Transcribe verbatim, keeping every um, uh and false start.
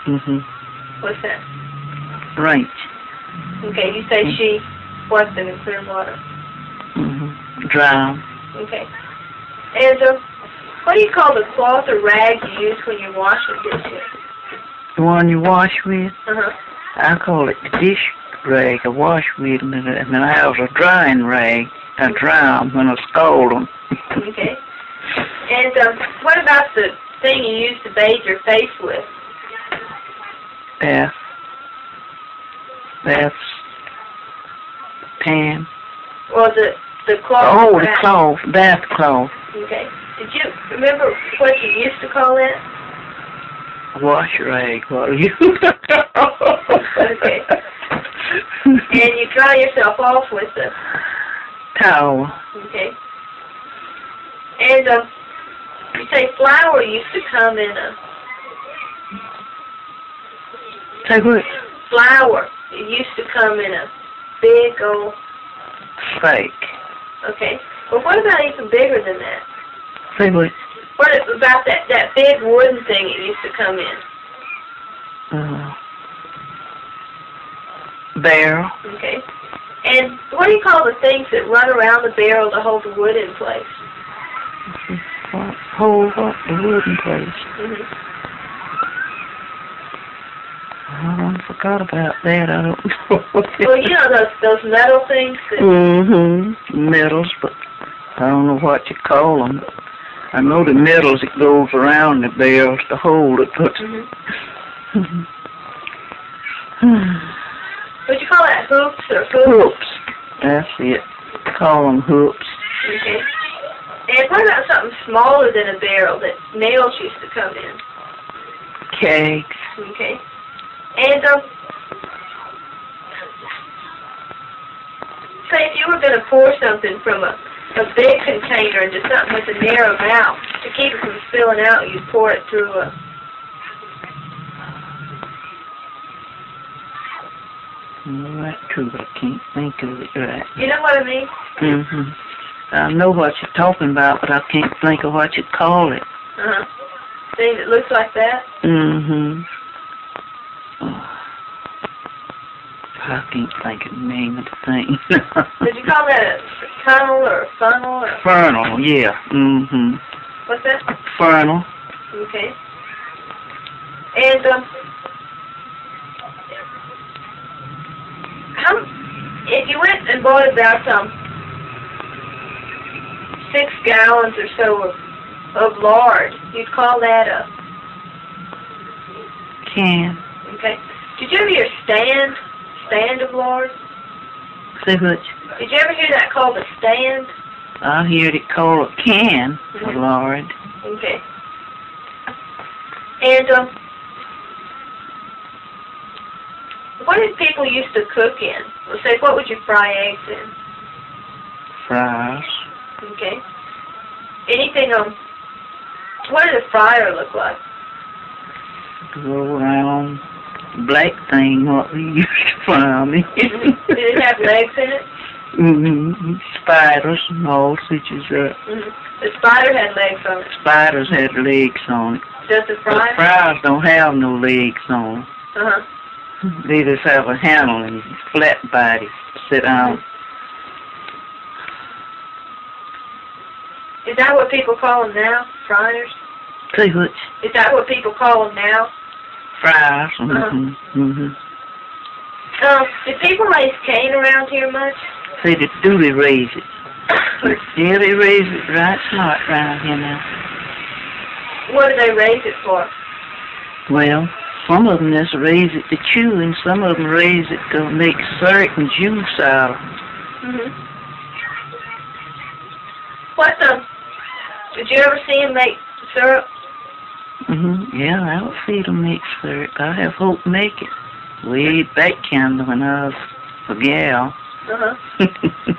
Mm-hmm. What's that? Ranch. Okay, you say Mm-hmm. she what's in the clear water? Mm-hmm. Drown. Okay. And uh, what do you call the cloth or rag you use when you're washing dishes? The one you wash with? Uh-huh. I call it the dish rag. I wash with them, and then I have a drying rag. I dry them when I scald them. Okay. And um, what about the thing you use to bathe your face with? Bath. Bath. Pan. Well, the the cloth. Oh, rag. the cloth. Bath cloth. Okay. Did you remember what you used to call it? Wash rag. What are you? Okay. And you dry yourself off with the towel. Okay. And um, you say flour used to come in a Say what? flour. It used to come in a big old. Fake. Okay. Well, what about even bigger than that? Say what? What about that that big wooden thing it used to come in? Uh, barrel. Okay. And what do you call the things that run around the barrel to hold the wood in place? What? Hold what? The wood in place. Mm-hmm. Oh, I forgot about that. I don't know. Well, you know those those metal things. That mm-hmm. Metals, but I don't know what you call them. I know the metals that goes around the barrels to hold it, but. Mm-hmm. Would you call that hoops or hoops? Hoops. That's it. Call them hoops. Okay. And what about something smaller than a barrel that nails used to come in? Kegs. Okay. And um, say if you were going to pour something from a, a big container into something with a narrow mouth, to keep it from spilling out, you'd pour it through a... Well, that's true, but I can't think of it right. You know what I mean? Mm-hmm. I know what you're talking about, but I can't think of what you call it. Uh-huh. Thing that looks like that? Mm-hmm. Oh. I can't think of the name of the thing. Did you call that a tunnel or a funnel? Or... Funnel, yeah. Mm-hmm. What's that? Funnel. Okay. And, um... How, if you went and bought about um six gallons or so of, of lard, you'd call that a Can. okay. Did you ever hear stand stand of lard? Say what? Did you ever hear that called a stand? I heard it called a can for Mm-hmm. lard. Okay. And um, what did people used to cook in? Well, say, what would you fry eggs in? Fries. Okay. Anything um, what did a fryer look like? Go around black thing what we used to fry them in. Did it have legs in it? Mm-hmm. Spiders and all such as that. Mm-hmm. The spider had legs on it. Spiders had legs on it. Does the But fryer? fries don't have no legs on them. Uh-huh. They just have a handle and flat body to sit on. Is that what people call them now? Fryers? Say what? Is that what people call them now? Fries. Mm-hmm. Uh-huh. Mm-hmm. Um, do people raise cane around here much? Say, they do they raise it? Yeah, they raise it right smart around here now. What do they raise it for? Well, some of them just raise it to chew, and some of them raise it to make syrup and juice out of. Mm-hmm. What um? Did you ever see them make syrup? Mm-hmm. Yeah, I would feed them make syrup. I have Hope make it. Way back, Canada, when I was a gal. Uh-huh.